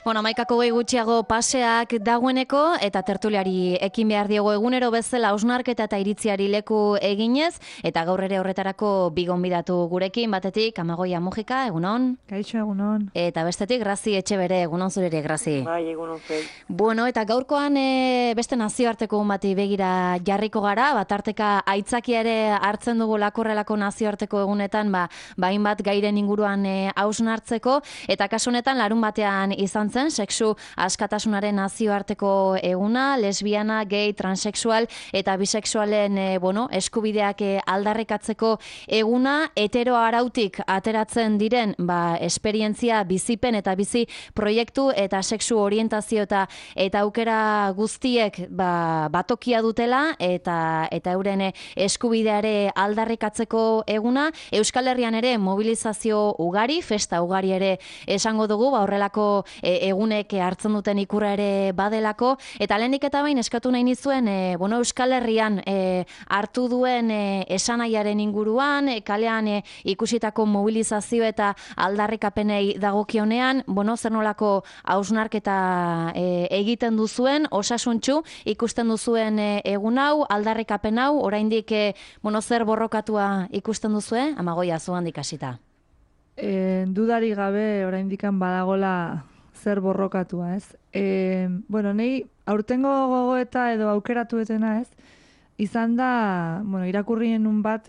Bueno, 11 gutxiago paseak dagoeneko eta tertuliari ekin behar diogo egunero bezala hausnarketa eta iritziari leku eginez eta gaur ere horretarako bi gonbidatu gurekin, batetik Amagoia Mujika, egunon. Kaixo, egunon. Eta bestetik Grazi Etxebere, egunon zure ere, Grazi. Bai, egunon zei. Bueno, eta gaurkoan beste nazioarteko bati begira jarriko gara, batarteka aitzakia ere hartzen dugu lakorrelako nazioarteko egunetan, hainbat gairen inguruan hausnartzeko, eta kasu honetan larun batean izan zen, sexu askatasunaren nazioarteko eguna, lesbiana, gay, transexual eta bisexualen eskubideak aldarrikatzeko eguna, hetero arautik ateratzen diren esperientzia, bizipen eta bizi proiektu eta sexu orientazio eta aukera guztiek batokia dutela eta euren eskubideare aldarrikatzeko eguna. Euskal Herrian ere mobilizazio ugari, festa ugari ere esango dugu, horrelako egunek hartzen duten ikurra ere badelako, eta lehenik eta bain eskatu nahi nizuen Euskal Herrian hartu duen esanaiaren inguruan, kalean ikusitako mobilizazio eta aldarrikapenei dagokionean, zer nolako hausnarketa egiten duzuen, osasuntsu ikusten duzuen egun hau, aldarrikapen hau, oraindik zer borrokatua ikusten duzue, Amagoia zuhandik hasita. Dudari gabe oraindikan badagola zer borrokatua, ez? Nei aurtengo gogoeta edo aukeratu etena, ez? Izan da, irakurrien nun bat,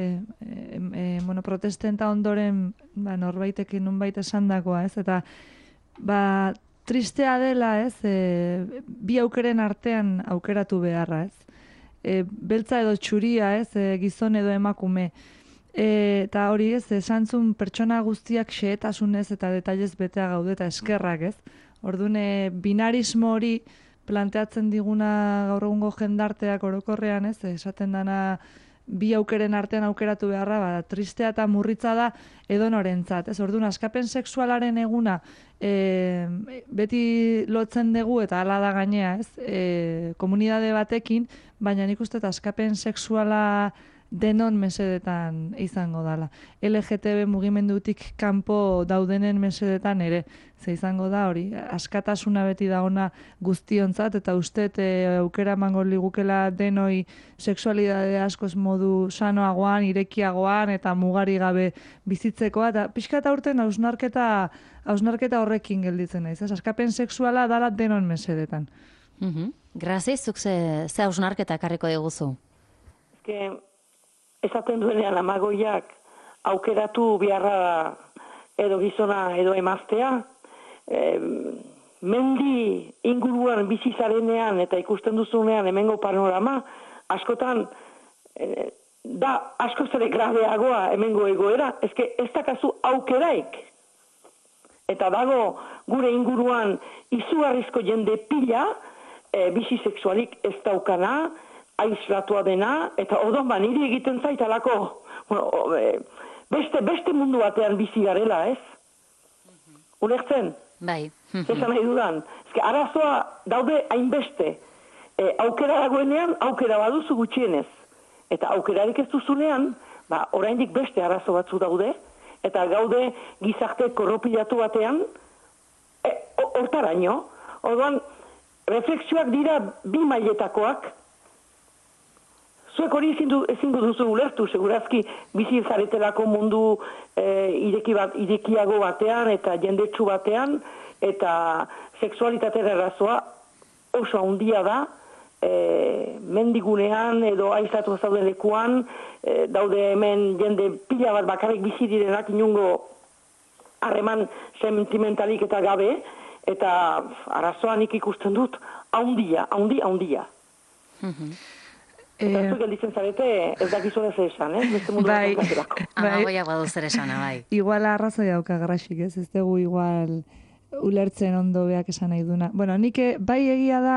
protestenta ondoren norbaitekin nunbait esandakoa, ez? Eta, tristea dela, ez? Bi aukeren artean aukeratu beharra, ez? Beltza edo txuria, ez? Gizon edo emakume. Eta hori, ez? Esantzun pertsona guztiak xehetasunez eta detailez betea gaude eta eskerrak, ez? Orduan, binarismo hori planteatzen diguna gaur egungo jendarteak orokorrean, ez? Esaten dana bi aukeren artean aukeratu beharra, tristea eta murritza da edonorentzat, ez? Orduan, askapen sexualaren eguna beti lotzen dugu eta hala da gainea, ez? Komunitate batekin, baina nik uste askapen sexuala denon mesedetan izango dala. LGTB mugimendutik kanpo daudenen mesedetan ere, ze izango da hori, askatasuna beti da ona guztiontzat, eta uste aukera emango ligukela denoi sexualidade askoz modu sanoagoan, irekiagoan eta mugari gabe bizitzekoa, eta pixka eta urten hausnarketa horrekin gelditzen naiz. Askapen sexuala dala denon mesedetan. Grazi, zuk ze hausnarketa ekarriko diguzu? Esaten duenean Amagoiak aukeratu beharra edo gizona edo emaztea, mendi inguruan bizi zarenean eta ikusten duzunean hemengo panorama, askotan da askoz ere grabeagoa hemengo egoera, ez dakazu aukeraik. Eta dago gure inguruan izugarrizko jende pila, bizi sexualik ez daukana, aislatua dena, eta odon niri egiten zaitalako, beste mundu batean bizi garela, ez? Ulertzen? Bai. Zesan nahi dudan. Arazoa daude hainbeste. Aukera dagoenean, aukera baduzu gutxienez. Eta aukerarik ez duzunean, oraindik beste arazo batzu daude, eta gaude gizarte korropilatu batean, hortaraino. Orduan, reflexioak dira bi mailetakoak. Zuek hori ezingo duzu ulertu, segurazki bizi zaretelako mundu irekiago batean eta jendetsu batean, eta sexualitatea arazoa oso handia da, mendigunean edo aislatu zauden lekuan, daude hemen jende pila bat bakarrik bizi direnak inungo harreman sentimentalik eta gabe, eta arazoa nik ikusten dut handia. Eta zuek gelditzen zarete ez dakizun ez esan, beste mundu bat daukatelako. Amagoia badu zer esana, bai. Igual arrazoi dauka Graxik, ez dugu igual ulertzen ondo beak esan nahi duna. Nik bai egia da,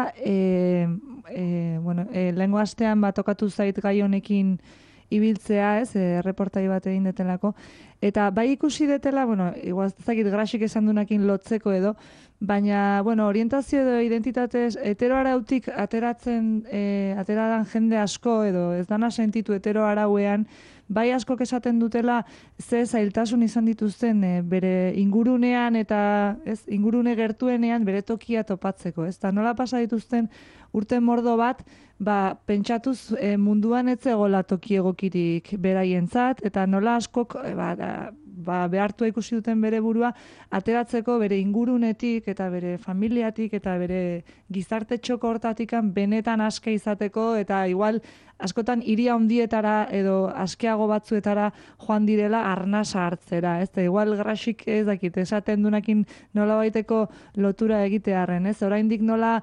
lehengo astean tokatu zait gai honekin ibiltzea, ez, reportai bat egin detelako, eta bai ikusi detela, igual ez dakit Graxik esan dunakin lotzeko edo, baina, orientazio edo identitatez heteroarautik ateradan jende asko edo ez dana sentitu heteroarauean, bai askok esaten dutela ze zailtasun izan dituzten bere ingurunean eta ingurune gertuenean bere tokia topatzeko, ez? Ta nola pasa dituzten urte mordo bat, pentsatuz munduan ez zegoela toki egokirik beraientzat eta nola askok behartua ikusi duten bere burua ateratzeko bere ingurunetik eta bere familiatik eta bere gizarte txoko hortatikan benetan aske izateko eta igual askotan hiri handietara edo askeago batzuetara joan direla arnasa hartzera, ez? Igual Grasik ez dakit, esaten dunakin nolabaiteko lotura egitearren, ez? Oraindik nola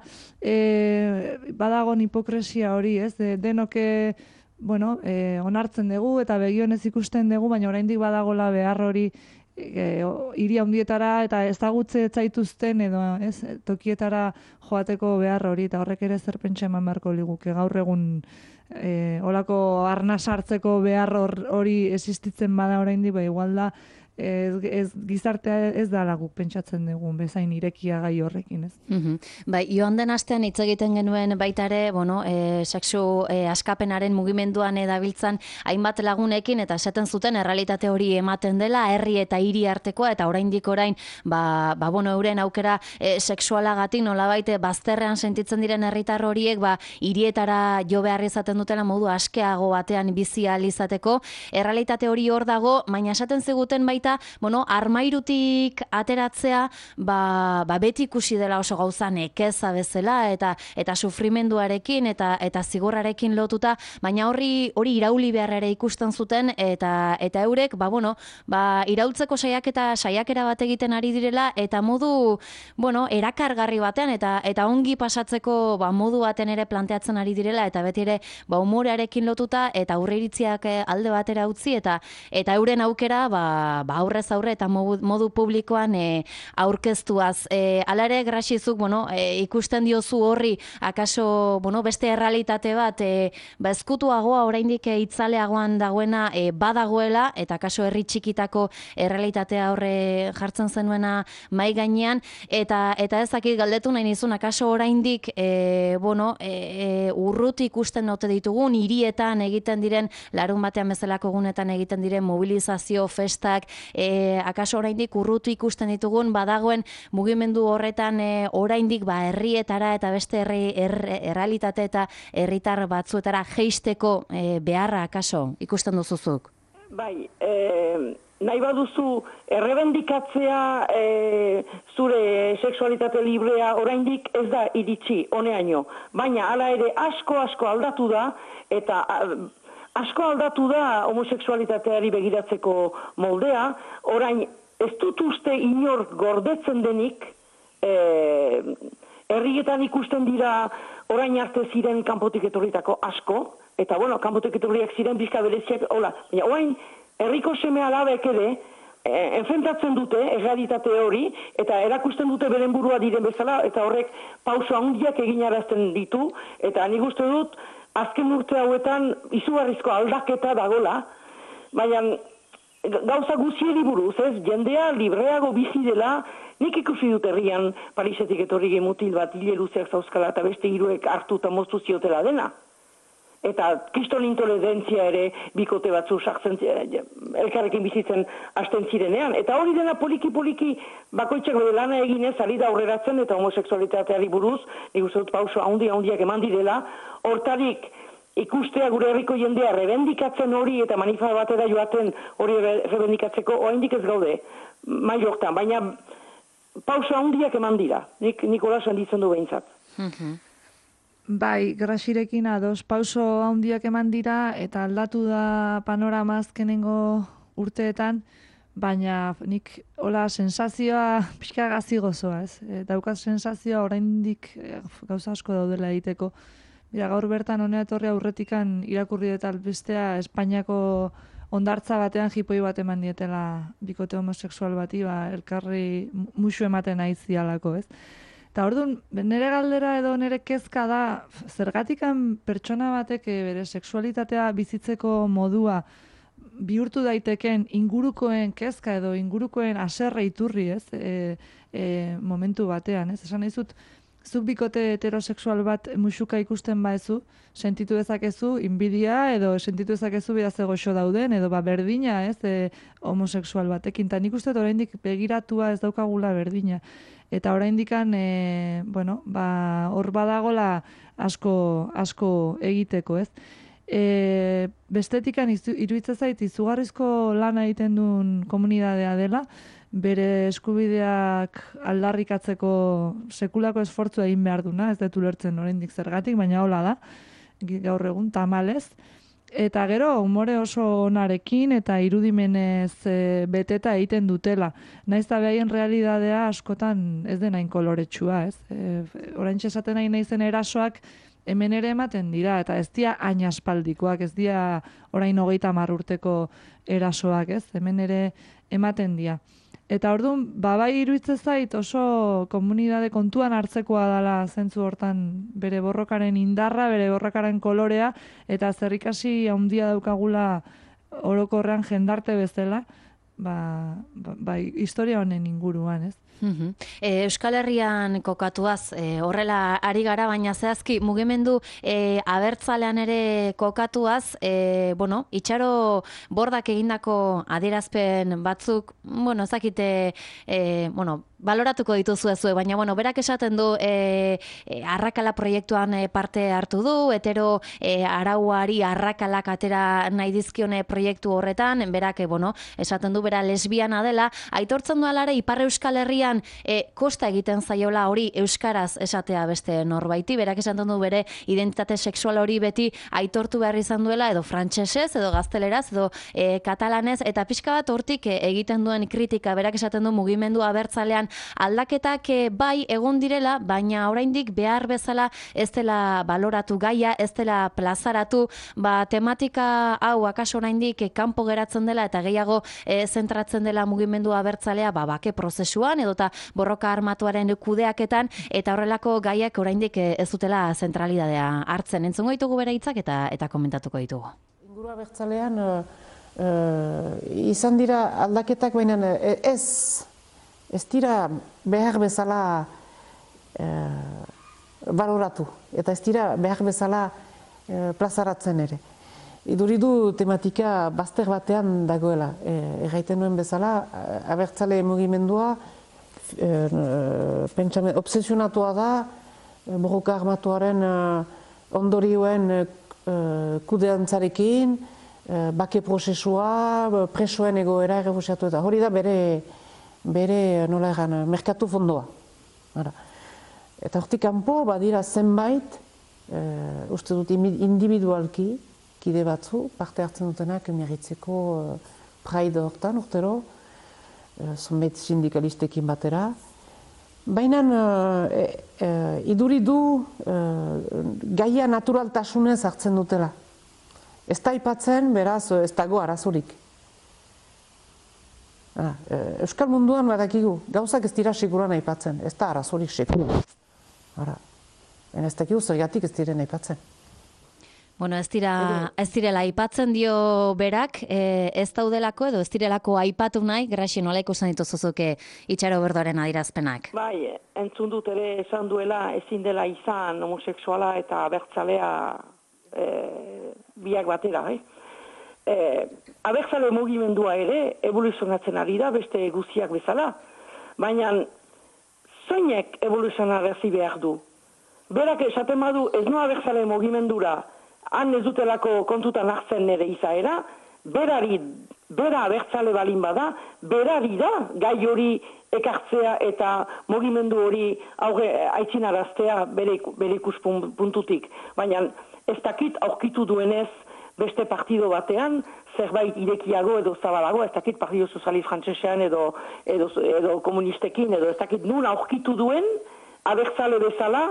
badagon hipokresia hori, ez? Denoke onartzen dugu eta begionez ikusten dugu, baina oraindik badagola behar hori hiri handietara eta ezagutze zaituzten edo tokietara joateko behar hori eta horrek ere zer pentsa eman beharko liguke gaur egun olako arnas hartzeko behar hori existitzen bada oraindik igual da ez gizartea ez da guk pentsatzen dugun bezain irekia gai horrekin, ez? Bai, joan den astean hitz egiten genuen baita ere, sexu askapenaren mugimenduan dabiltzan hainbat lagunekin eta esaten zuten errealitate hori ematen dela herri eta hiri artekoa eta oraindik orain euren aukera sexualagatik nolabait bazterrean sentitzen diren herritar horiek hirietara jo behar izaten dutela modu askeago batean bizi ahal izateko. Errealitate hori hor dago, baina esaten ziguten baita armairutik ateratzea beti ikusi dela oso gauza nekeza bezala eta sufrimenduarekin eta zigorrarekin lotuta, baina hori irauli beharra ikusten zuten eta eurek iraultzeko saiakera bat egiten ari direla eta modu erakargarri batean eta ongi pasatzeko modu baten ere planteatzen ari direla eta beti ere humorearekin lotuta eta aurreiritziak alde batera utzi eta euren aukera aurrez aurre eta modu publikoan aurkeztuaz. Hala ere, Grasizuk, ikusten diozu horri, akaso, beste errealitate bat, ezkutuagoa oraindik itzaleagoan dagoena badagoela, eta akaso herri txikitako errealitatea horre jartzen zenuena mai gainean, eta ezakit galdetu nahi nizun, akaso oraindik, urrut ikusten ote ditugun, hirietan egiten diren, larun batean bezalako egunetan egiten diren mobilizazio, festak, akaso oraindik urrutu ikusten ditugun badagoen mugimendu horretan oraindik herrietara eta beste errealitate eta herritar batzuetara jeisteko beharra akaso ikusten duzuzuk? Bai, nahi baduzu errebendikatzea zure sexualitate librea oraindik ez da iritsi honeaino, baina hala ere asko aldatu da eta asko aldatu da homoseksualitateari begiratzeko moldea, orain ez dut uste inor gordetzen denik, herrietan ikusten dira orain arte ziren kanpotik etorritako asko, eta kanpotik etorriak ziren bizka bereziak, baina orain herriko seme alabek ere, enfrentatzen dute errealitate hori, eta erakusten dute beren burua diren bezala, eta horrek pauso handiak eginarazten ditu, eta nik uste dut, azken urte hauetan izugarrizko aldaketa dagola, baina gauza guzieri buruz, jendea libreago bizi dela, nik ikusi dut herrian Parisetik etorri mutil bat hile luzeak zauzkala eta beste hiruek hartu eta moztu ziotela dena. Eta kriston intolerantzia ere bikote batzu sartzen elkarrekin bizitzen hasten zirenean. Eta hori dena poliki bakoitzak bere lana eginez ari da aurreratzen eta homoseksualitateari buruz, nik uste dut pauso handiak eman direla, hortarik ikustea gure herriko jendea rebendikatzen hori eta manifa batera joaten hori rebendikatzeko oraindik ez gaude mai hortan, baina pauso handiak eman dira, nik hola senditzen du behintzat. Bai, Grasirekin ados pauso handiak eman dira eta aldatu da panorama azkenengo urteetan, baina nik hola sensazioa pixka gazi gozoa, ez? Daukat sensazioa oraindik gauza asko daudela egiteko. Mira, gaur bertan honea etorri aurretikan irakurri eta bestea Espainiako hondartza batean jipoi bat eman dietela bikote homosexual bati, elkarri musu ematen aizialako, ez? Eta orduan, nire galdera edo nire kezka da, zergatikan pertsona batek bere sexualitatea bizitzeko modua bihurtu daiteken ingurukoen kezka edo ingurukoen haserre iturri, ez? Momentu batean, ez? Esan nahi zut, zuk bikote heterosexual bat musuka ikusten baezu, sentitu dezakezu inbidia edo sentitu dezakezu bera ze goxo dauden edo berdina, ez, homosexual batekin. Ta nik uste dut oraindik begiratua ez daukagula berdina. Eta oraindikan hor badagola asko egiteko, ez? Bestetikan iruditzen zait izugarrizko lana egiten duen komunitatea dela, bere eskubideak aldarrikatzeko sekulako esfortzua egin behar duna, ez dut ulertzen oraindik zergatik, baina hola da, gaur egun tamalez. Eta gero, umore oso onarekin eta irudimenez beteta egiten dutela. Naiz da behaien realidadea askotan ez denain koloretsua, ez? Oraintxe esaten nahi naizen erasoak hemen ere ematen dira, eta ez dira hain aspaldikoak, ez dira orain 30 urteko erasoak, ez? Hemen ere ematen dira. Eta orduan, bai iruditzen zait oso komunitate kontuan hartzekoa dela zentzu hortan bere borrokaren indarra, bere borrokaren kolorea, eta zerrikasi handia daukagula orokorrean jendarte bezala, historia honen inguruan, ez? Euskal Herrian kokatuaz horrela ari gara, baina zehazki mugimendu abertzalean ere kokatuaz, itxaro bordak egindako adierazpen batzuk, ezakite, baloratuko dituzu ezue, baina berak esaten du arrakala proiektuan parte hartu du, hetero arauari arrakalak atera nahi dizkione proiektu horretan, berak esaten du bera lesbiana dela, aitortzen du alare Ipar Euskal Herrian kosta egiten zaiola hori euskaraz esatea beste norbaiti, berak esaten du bere identitate sexual hori beti aitortu behar izan duela, edo frantsesez, edo gazteleraz, edo katalanez, eta pixka bat hortik egiten duen kritika, berak esaten du mugimendu abertzalean aldaketak bai egon direla, baina oraindik behar bezala ez dela baloratu gaia, ez dela plazaratu, tematika hau akaso oraindik kanpo geratzen dela eta gehiago zentratzen dela mugimendu abertzalea bake prozesuan edota borroka armatuaren kudeaketan, eta horrelako gaiak oraindik ez dutela zentralidadea hartzen. Entzungo ditugu bere hitzak eta komentatuko ditugu. Inguru abertzalean izan dira aldaketak, baina ez dira behar bezala baloratu, eta ez dira behar bezala plazaratzen ere. Iduridu tematika bazter batean dagoela. Erraiten nuen bezala, abertzale mugimendua obsesionatua da, borroka armatuaren ondorioen kudeantzarekin, bake prozesua, presoen egoera errefusiatu eta hori da bere nola egan, merkatu fondoa. Eta hortik kanpo badira zenbait, uste dut individualki, kide batzu, parte hartzen dutenak miagitzeko Pride hortan urtero, zonbait sindikalistekin batera. Baina iduri du gaia naturaltasunez hartzen dutela. Ez da aipatzen, beraz, ez dago arazorik. Euskal munduan badakigu, gauzak ez dira sekuran aipatzen, ez da arazorik sekuran. Ez dakigu zergatik ez diren aipatzen. Ez direla aipatzen dio berak, ez daudelako edo ez direlako aipatu nahi, Graxi, nola ikusten dituzuzuke Itxaro Berdoaren adierazpenak? Bai, entzun dut ere esan duela ezin dela izan homosexuala eta abertzalea biak batera. Abertzale mugimendua ere evoluzionatzen ari da beste guztiak bezala, baina zeinek evoluzionarazi behar du? Berak esaten badu ez noa abertzale mugimendura han ez dutelako kontutan hartzen nire izaera, bera abertzale balin bada, berari da gai hori ekartzea eta mugimendu hori aitzinaraztea bere ikuspuntutik. Baina ez dakit aurkitu duenez beste partido batean, zerbait irekiago edo zabalago, ez dakit Partido Sozialista Frantsesean edo komunistekin, edo ez dakit nun aurkitu duen, abertzale bezala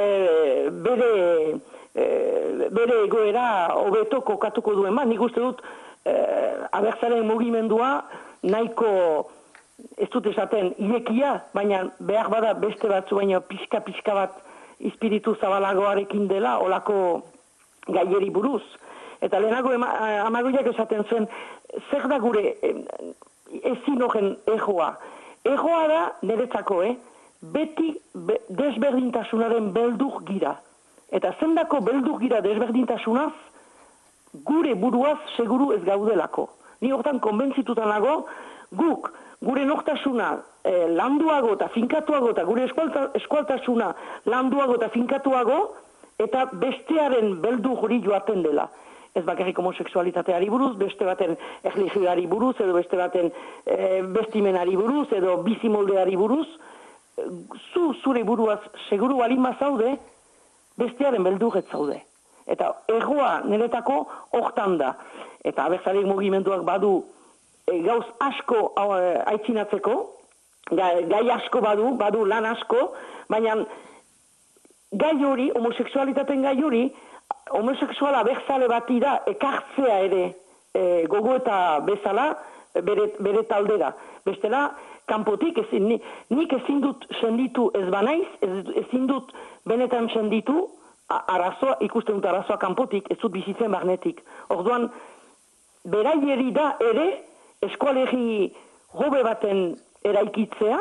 bere egoera hobeto kokatuko duen. Nik uste dut abertzale mugimendua nahiko, ez dut esaten, irekia, baina behar bada beste batzu, baina pixka bat espiritu zabalagoarekin dela olako gaieri buruz. Eta lehenago Amagoiak esaten zuen, zer da gure ezin horren ejoa. Ejoa da niretzako, beti desberdintasunaren beldur gira. Eta zendako beldur gira desberdintasunaz, gure buruaz seguru ez gaudelako. Ni hortan konbentzituta nago, guk gure nortasuna landuago eta finkatuago eta gure eskualtasuna landuago eta finkatuago eta bestearen beldur hori joaten dela. Ez bakarrik homosexualitateari buruz, beste baten erlijioari buruz, edo beste baten bestimenari buruz, edo bizimoldeari buruz, zure buruaz seguru balin bazaude, bestearen beldurret zaude. Eta egoa niretako hortan da. Eta abertzaleek mugimenduak badu gauz asko aitzinatzeko, gai asko badu lan asko, baina gai hori, homosexualitateen gai hori, homosexuala abertzale bati da ekartzea ere gogoeta bezala bere taldera. Bestela, kanpotik nik ezin dut senditu ez banaiz, ezin dut benetan senditu arazoa, ikusten dut arazoa kanpotik, ez dut bizitzen barnetik. Orduan, beraieri da ere eskualegi hobe baten eraikitzea,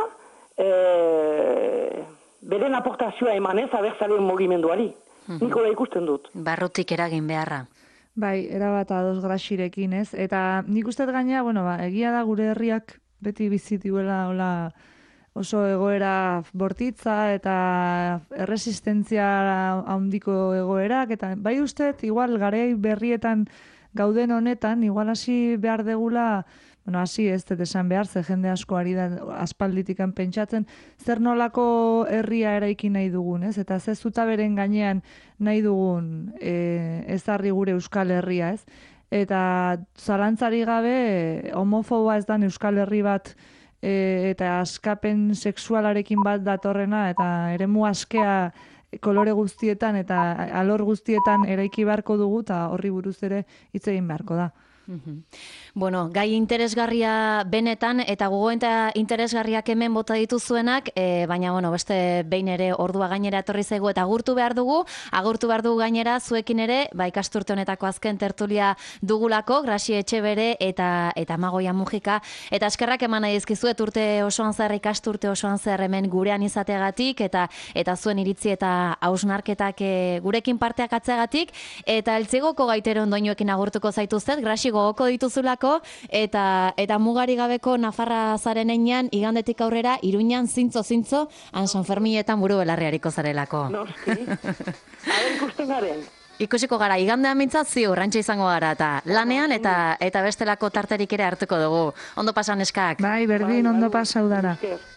beren aportazioa emanez abertzaleen mugimenduari. Nik hori ikusten dut. Barrutik eragin beharra. Bai, erabat ados Graxirekin, ez? Eta nik uste gaina, egia da gure herriak beti bizituela oso egoera bortitza eta erresistentzia handiko egoerak, eta bai uste, igual garai berrietan gauden honetan, igual hasi behar degula, hasi ez dut esan behar, ze jende asko ari da aspalditikan pentsatzen, zer nolako herria eraiki nahi dugun, ez? Eta ze zutaberen gainean nahi dugun ezarri gure Euskal Herria, ez? Eta zalantzari gabe, homofoboa ez dan Euskal Herri bat eta askapen sexualarekin bat datorrena, eta eremu askea kolore guztietan eta alor guztietan eraiki beharko dugu, eta horri buruz ere hitz egin beharko da. Bueno, gai interesgarria benetan, eta gogoeta interesgarriak hemen bota dituzuenak, baina, beste behin ere ordua gainera etorri zaigu eta agurtu behar dugu gainera zuekin ere, ikasturte honetako azken tertulia dugulako, Graxi Etxebere eta Amagoia Mujika, eta eskerrak eman nahi dizkizuet urte osoan zer, ikasturte osoan zer hemen gurean izateagatik, eta zuen iritzi eta hausnarketak gurekin parteak atzeagatik, eta eltzigoko gaitero ondoinoekin agurtuko zaituztet, Graxi gogoko dituzulako, eta mugari gabeko Nafarra zaren einean, igandetik aurrera, Iruñan zintzo, han San Ferminetan buru belarriariko zarelako. Noski, ikusten garen. Ikusiko gara, igandean mintzat ziur, rantxa izango gara, eta lanean eta bestelako tarterik ere hartuko dugu. Ondo pasan eskak. Bai, berdin, ondo pasa udara.